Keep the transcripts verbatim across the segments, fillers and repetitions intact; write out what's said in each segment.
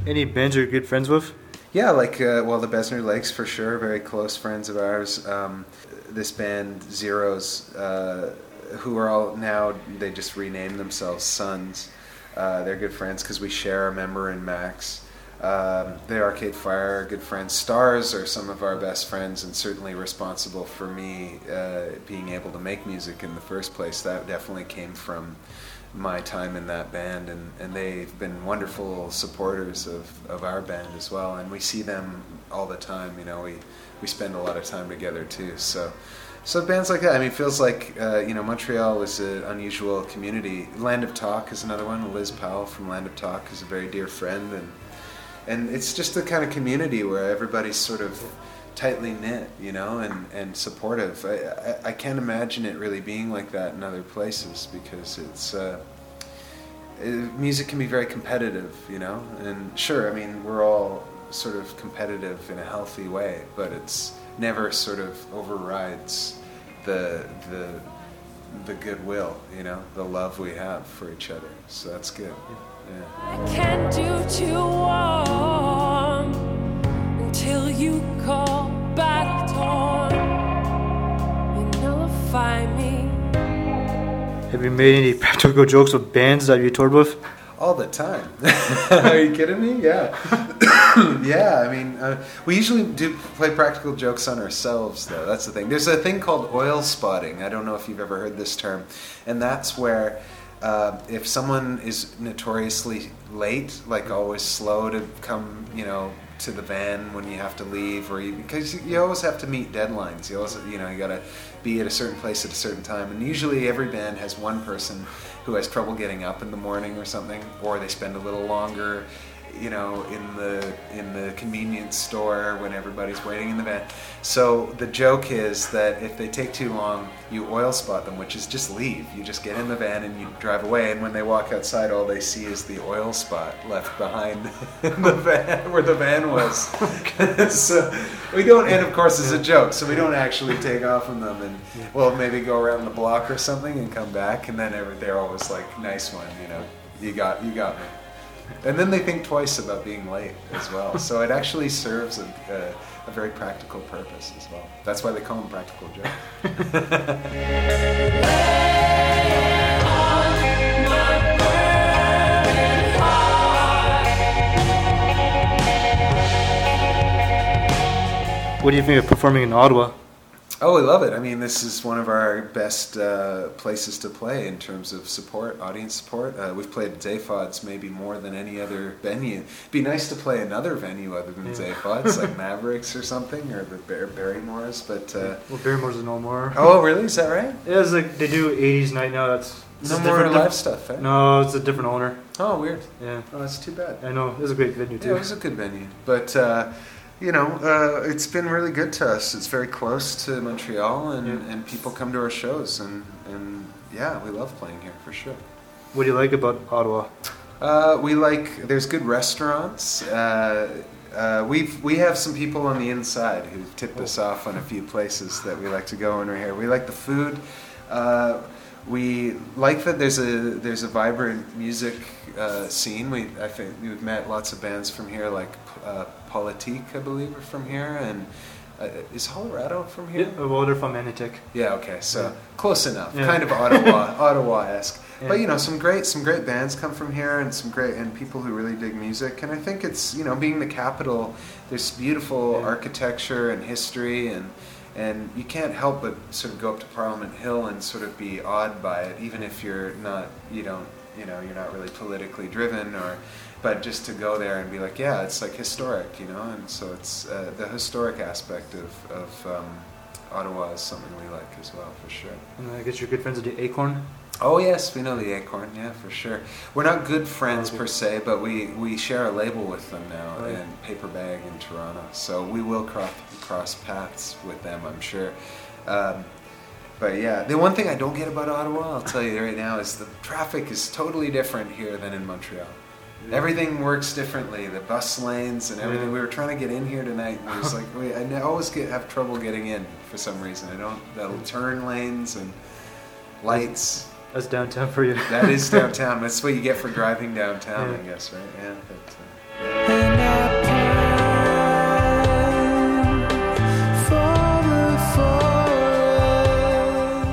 Any bands you're good friends with? Yeah, like, uh, well, the Besner Lakes for sure, very close friends of ours. Um, this band, Zeros, uh, who are all now, they just renamed themselves Sons. Uh, they're good friends because we share a member in Max. Um, the Arcade Fire are good friends. Stars are some of our best friends and certainly responsible for me uh, being able to make music in the first place. That definitely came from my time in that band, and, and they've been wonderful supporters of, of our band as well, and we see them all the time. You know, we, we spend a lot of time together too. So so bands like that, I mean, it feels like, uh, you know, Montreal is an unusual community. Land of Talk is another one. Liz Powell from Land of Talk is a very dear friend, and and it's just the kind of community where everybody's sort of tightly knit, you know, and, and supportive. I, I, I can't imagine it really being like that in other places, because it's uh, it, music can be very competitive, you know. And sure, I mean, we're all sort of competitive in a healthy way, but it's never sort of overrides the the the goodwill, you know, the love we have for each other. So that's good. Yeah. I can't do too warm until you call back torn. You nullify me. Have you made any practical jokes with bands that you toured with? All the time. Are you kidding me? Yeah. Yeah, I mean, uh, we usually do play practical jokes on ourselves, though. That's the thing. There's a thing called oil spotting. I don't know if you've ever heard this term. And that's where uh, if someone is notoriously late, like always slow to come, you know, to the van when you have to leave, or you, because you always have to meet deadlines. You always, you know, you got to be at a certain place at a certain time. And usually every band has one person who has trouble getting up in the morning or something, or they spend a little longer, you know, in the in the convenience store when everybody's waiting in the van. So the joke is that if they take too long, you oil spot them, which is just leave. You just get in the van and you drive away, and when they walk outside, all they see is the oil spot left behind in the van where the van was. So we don't, and of course it's a joke, so we don't actually take off on them, and we'll maybe go around the block or something and come back, and then every, they're always like, nice one, you know, you got you got me. And then they think twice about being late as well. So it actually serves a, a, a very practical purpose as well. That's why they call them practical jokes. What do you think of performing in Ottawa? Oh, we love it. I mean, this is one of our best uh, places to play in terms of support, audience support. Uh, we've played Zaphod's maybe more than any other venue. It'd be nice to play another venue other than yeah. Zaphod's, like Mavericks or something, or the Bar- Barrymore's. But uh, well, Barrymore's is no more. Oh, really? Is that right? Yeah, it's like they do eighties night now. That's no more live stuff. Eh? No, it's a different owner. Oh, weird. Yeah. Oh, that's too bad. I know. It was a great venue too. Yeah, it was a good venue, but. Uh, You know, uh, it's been really good to us. It's very close to Montreal, and, yeah. and people come to our shows, and, and yeah, we love playing here for sure. What do you like about Ottawa? Uh, we like, there's good restaurants. Uh, uh, we've, we have some people on the inside who tipped us off on a few places that we like to go when we're here. We like the food. Uh, we like that there's a there's a vibrant music uh, scene. We I think we've met lots of bands from here, like uh, Politique, I believe, are from here, and uh, is Colorado from here? Yeah, well, they're from Anitik. Yeah, okay, so yeah. close enough. Yeah. Kind of Ottawa, Ottawa-esque. Yeah. But you know, some great some great bands come from here, and some great and people who really dig music. And I think it's, you know, being the capital, there's beautiful yeah. architecture and history, and and you can't help but sort of go up to Parliament Hill and sort of be awed by it, even if you're not, you don't, you know, you're not really politically driven, or, but just to go there and be like, yeah, it's like historic, you know, and so it's uh, the historic aspect of of um, Ottawa is something we like as well, for sure. And I guess you're good friends with the Acorn. Oh yes, we know the Acorn, yeah, for sure. We're not good friends per se, but we, we share a label with them now, right. in Paper Bag in Toronto. So we will cross cross paths with them, I'm sure. Um, but yeah, the one thing I don't get about Ottawa, I'll tell you right now, is the traffic is totally different here than in Montreal. Yeah. Everything works differently. The bus lanes and everything. Yeah. We were trying to get in here tonight, and it was like we, I always get have trouble getting in for some reason. I don't. The turn lanes and lights. That's downtown for you. That is downtown. That's what you get for driving downtown, yeah. I guess, right? Yeah. But, uh,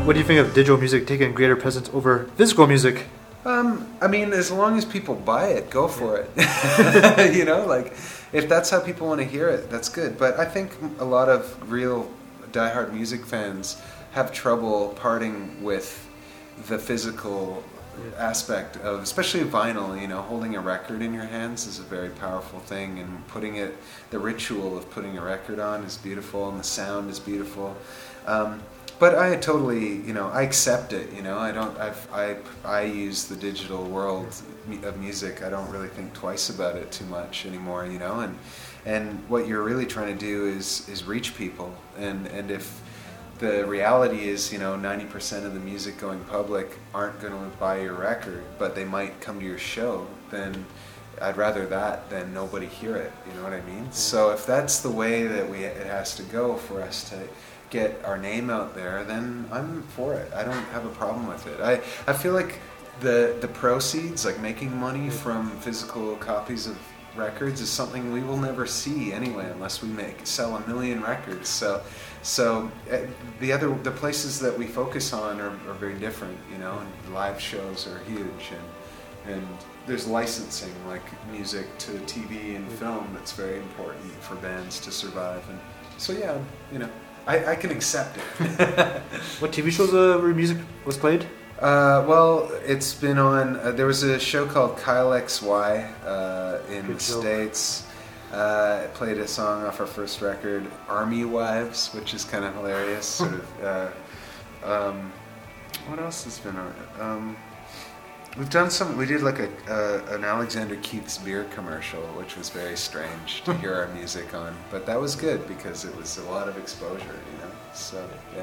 what do you think of digital music taking greater presence over physical music? Um, I mean, as long as people buy it, go for it. You know, like, if that's how people want to hear it, that's good. But I think a lot of real diehard music fans have trouble parting with the physical aspect of, especially vinyl. You know, holding a record in your hands is a very powerful thing, and putting it, the ritual of putting a record on is beautiful, and the sound is beautiful. Um, But I totally, you know, I accept it. You know, I don't. I've, I I use the digital world of music. I don't really think twice about it too much anymore. You know, and and what you're really trying to do is is reach people. And and if the reality is, you know, ninety percent of the music going public aren't going to buy your record, but they might come to your show, then I'd rather that than nobody hear it. You know what I mean? So if that's the way that we it has to go for us to get our name out there, then I'm for it. I don't have a problem with it. I, I feel like the the proceeds, like making money from physical copies of records, is something we will never see anyway, unless we make sell a million records. So, so uh, the other the places that we focus on are, are very different. You know, and live shows are huge, and and there's licensing, like music to T V and film, that's very important for bands to survive. And so yeah, you know. I, I can accept it. What T V shows uh, where music was played? Uh, well, it's been on. Uh, there was a show called Kyle X Y uh, in Good the show. States. Uh, it played a song off our first record, Army Wives, which is kind of hilarious. Sort of. Uh, um, what else has been on? Um, we've done some. We did like a uh, an Alexander Keith's beer commercial, which was very strange to hear our music on. But that was good because it was a lot of exposure, you know. So yeah.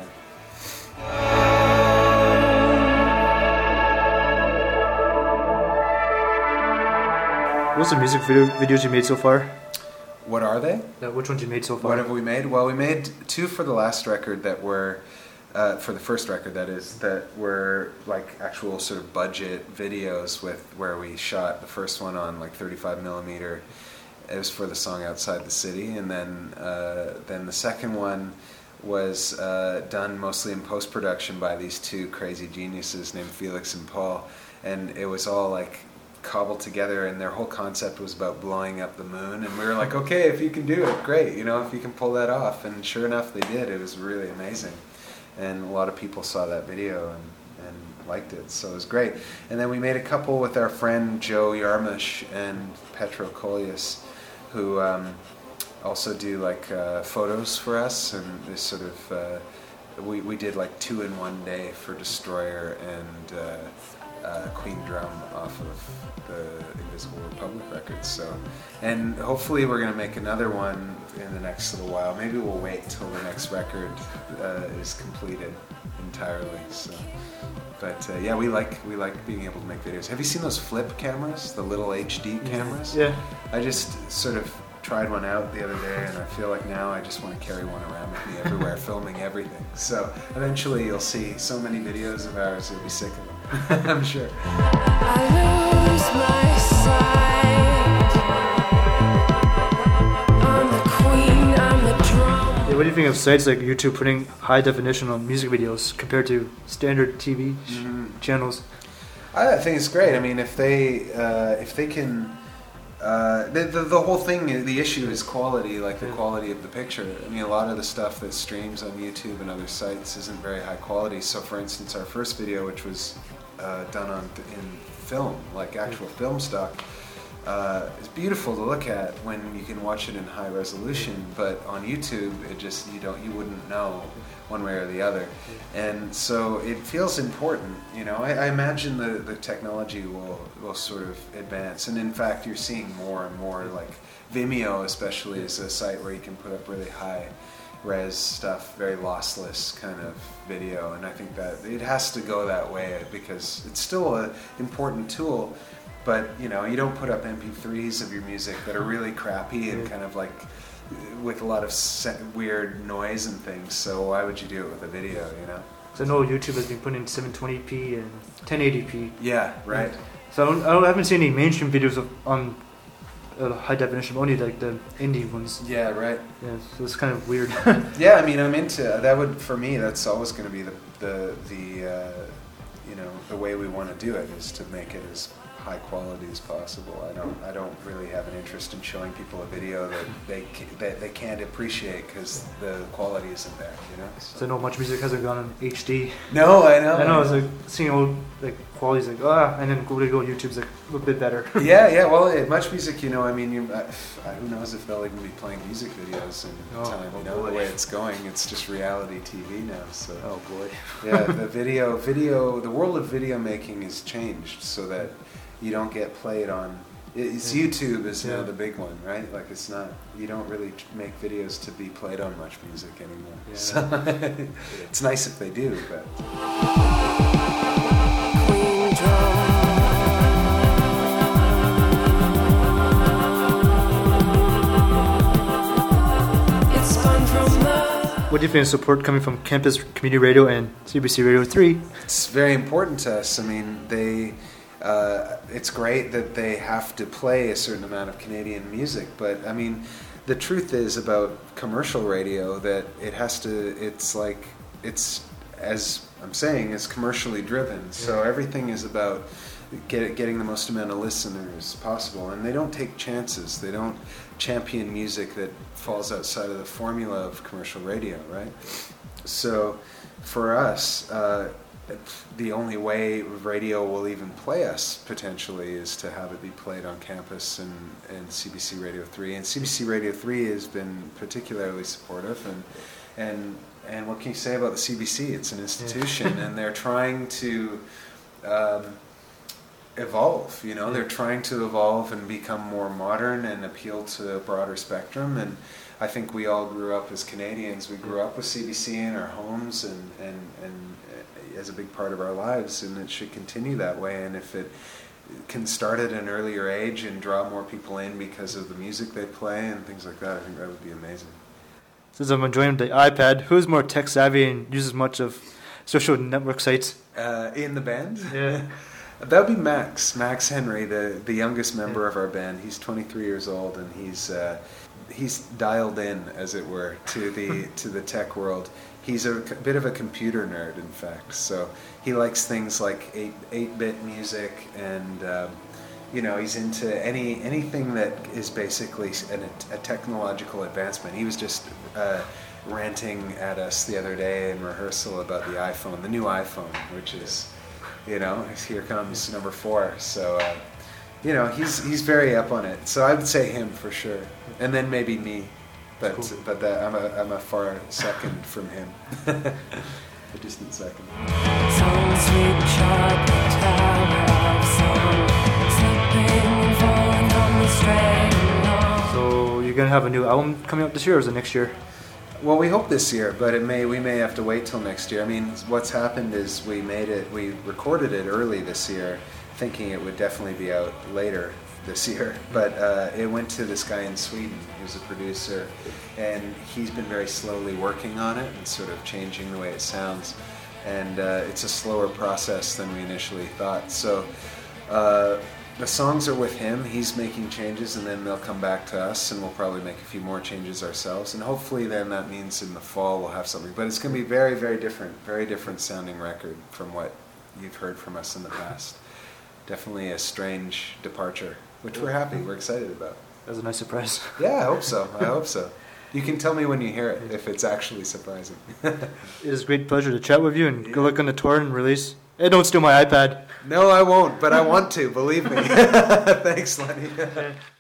What's the music video videos you made so far? What are they? Uh, which ones you made so far? What have we made? Well, we made two for the last record that were, uh, for the first record that is, that were like actual sort of budget videos with where we shot the first one on like thirty-five millimeter. It was for the song Outside the City, and then uh, then the second one was uh, done mostly in post-production by these two crazy geniuses named Felix and Paul, and it was all like cobbled together, and their whole concept was about blowing up the moon, and we were like, okay, if you can do it, great, you know, if you can pull that off. And sure enough, they did. It was really amazing, and a lot of people saw that video and, and liked it, so it was great. And then we made a couple with our friend Joe Yarmush and Petro Kolias, who um, also do like uh, photos for us, and this sort of uh, we, we did like two in one day for Destroyer and uh, Uh, Queen Drum off of the Invisible Republic records. So, and hopefully we're going to make another one in the next little while. Maybe we'll wait till the next record uh, is completed entirely. So, but uh, yeah, we like we like being able to make videos. Have you seen those flip cameras, the little H D cameras? Yeah. I just sort of tried one out the other day, and I feel like now I just want to carry one around with me everywhere, filming everything. So eventually you'll see so many videos of ours, you'll be sick of them. I'm sure. I lose my sight. I'm the queen, I'm the drum. Yeah, what do you think of sites like YouTube putting high definition on music videos compared to standard T V Mm-hmm. channels? I think it's great. I mean, if they uh, if they can, uh, the, the the whole thing, the issue is quality, like the quality of the picture. I mean, a lot of the stuff that streams on YouTube and other sites isn't very high quality. So, for instance, our first video, which was uh, done on in film, like actual film stock, uh, is beautiful to look at when you can watch it in high resolution. But on YouTube, it just you don't you wouldn't know one way or the other, and so it feels important. You know, I, I imagine the, the technology will will sort of advance, and in fact, you're seeing more and more. Like Vimeo, especially, is a site where you can put up really high res stuff, very lossless kind of video, and I think that it has to go that way because it's still an important tool. But you know, you don't put up M P threes of your music that are really crappy and kind of like with a lot of se- weird noise and things. So why would you do it with a video? You know. So I know YouTube has been putting seven twenty p and ten eighty p. Yeah. Right. So I, don't, I, don't, I haven't seen any mainstream videos of on uh, high definition, only like the indie ones. Yeah, right. Yeah, so it's kind of weird. Yeah, I mean, I'm into that. Would for me, that's always going to be the the the uh, you know the way we want to do it is to make it as high quality as possible. I don't I don't really have an interest in showing people a video that they ca- that they can't appreciate because the quality isn't there. You know. So I know much music hasn't gone in H D. No, I know. I know it's like seeing old like quality's like ah, and then go to go on YouTube's like a little bit better. Yeah, yeah. Well, eh, much music, you know. I mean, you, uh, who knows if they'll even be playing music videos in Oh, time? You oh know, boy. the way it's going, it's just reality T V now. So. Oh boy. Yeah, the video, video, the world of video making has changed so that you don't get played on. It's Yeah. YouTube is now Yeah. the big one, right? Like it's not. You don't really t- make videos to be played on much music anymore. Yeah. So it's nice if they do, but Queen drum. It's spun from the What do you think of support coming from Campus Community Radio and C B C Radio three? it's very important to us. I mean, they. Uh, it's great that they have to play a certain amount of Canadian music, but I mean, the truth is about commercial radio that it has to. It's like it's as I'm saying, it's commercially driven. So Yeah. everything is about get, getting the most amount of listeners possible, and they don't take chances. They don't champion music that falls outside of the formula of commercial radio, right? So for us. Uh, The only way radio will even play us potentially is to have it be played on campus and, and C B C Radio three. And C B C Radio three has been particularly supportive. And and and what can you say about the C B C? It's an institution, and they're trying to um, evolve. You know, Yeah. they're trying to evolve and become more modern and appeal to a broader spectrum. And I think we all grew up as Canadians. We grew up with C B C in our homes and and and. as a big part of our lives, and it should continue that way. And if it can start at an earlier age and draw more people in because of the music they play and things like that, I think that would be amazing. Since I'm enjoying the iPad, who's more tech savvy and uses much of social network sites? Uh, in the band? Yeah. That would be Max, Max Henry, the, the youngest member of our band. He's twenty-three years old, and he's uh, he's dialed in, as it were, to the to the tech world. He's a c- bit of a computer nerd, in fact. So he likes things like eight eight bit music, and um, you know, he's into any anything that is basically an, a technological advancement. He was just uh, ranting at us the other day in rehearsal about the iPhone, the new iPhone, which is, you know, here comes number four. So uh, you know, he's he's very up on it. So I would say him for sure, and then maybe me. But Cool. but that, I'm a I'm a far second from him, a distant second. Some sweet sharp tower of song, slipping and falling from the string. So you're gonna have a new album coming out this year, or is it next year? Well, we hope this year, but it may we may have to wait till next year. I mean, what's happened is we made it, we recorded it early this year, thinking it would definitely be out later this year, but uh, it went to this guy in Sweden who's a producer, and he's been very slowly working on it and sort of changing the way it sounds, and uh, it's a slower process than we initially thought. So uh, the songs are with him, he's making changes, and then they'll come back to us, and we'll probably make a few more changes ourselves, and hopefully then that means in the fall we'll have something. But it's going to be very, very different, very different sounding record from what you've heard from us in the past. Definitely a strange departure, which we're happy, we're excited about. That's a nice surprise. Yeah, I hope so. I hope so. You can tell me when you hear it if it's actually surprising. It is a great pleasure to chat with you, and good luck on the tour and release. Hey, don't steal my iPad. No, I won't, but I want to, believe me. Thanks, Lenny.